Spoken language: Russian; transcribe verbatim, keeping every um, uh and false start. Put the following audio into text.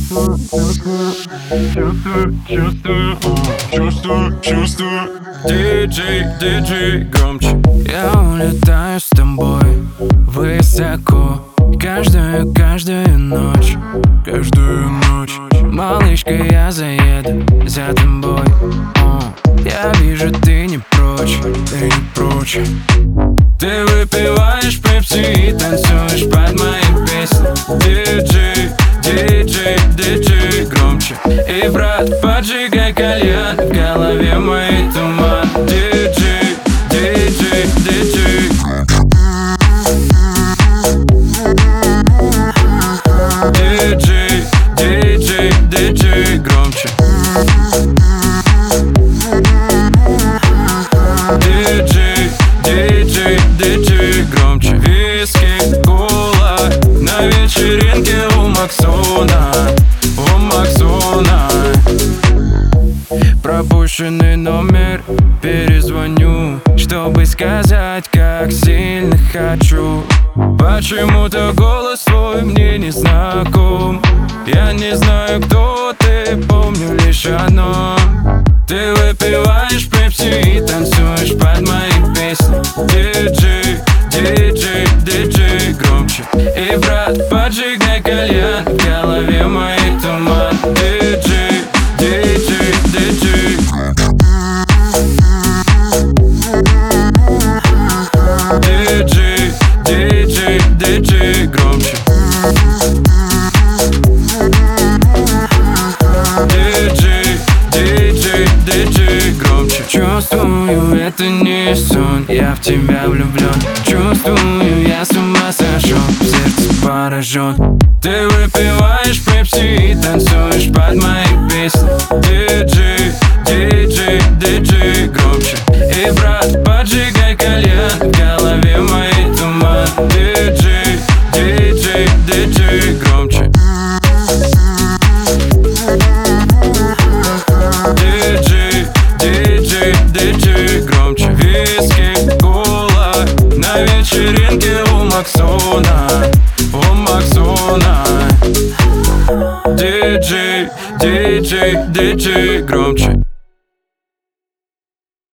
Чувствую, чувствую, чувствую, чувствую. Диджей, диджей, громче. Я улетаю с тобой высоко. Каждую, каждую ночь, каждую ночь. Малышка, я заеду за тобой. О, я вижу, ты не прочь, ты не прочь. Ты выпиваешь пепси и танцуешь под мои песни. Диджей, диджей, диджей, громче. И, брат, поджигай кальян, в голове моей туман. Диджей, диджей, диджей. Диджей, диджей, диджей, громче. Диджей, диджей, диджей, громче. Виски, кола на вечеринке у Максона, у Максона. Пропущенный номер, перезвоню, чтобы сказать, как сильно хочу. Почему-то голос твой мне не знаком. Я не знаю, кто ты, помню лишь одно. Ты выпиваешь пепси и танцуешь под мои песни. Диджей, диджей, диджей, громче. И, брат, поджигай кальян, в голове моей туман. Диджей, диджей, диджей. Диджей, диджей, диджей, громче. Диджей, диджей, диджей, громче. Чувствую, это не сон, я в тебя влюблен. Чувствую, я с ума сошел, в сердце поражен. Ты выпиваешь пепси и танцуешь под мои песни. Диджей, диджей, диджей, громче. И, брат, поджигай кальян, в голове моей туман. Диджей, диджей, диджей, громче. Диджей, диджей, диджей, громче. Виски, кола на вечеринке у Максона, у Максона. Диджей, диджей, диджей, громче.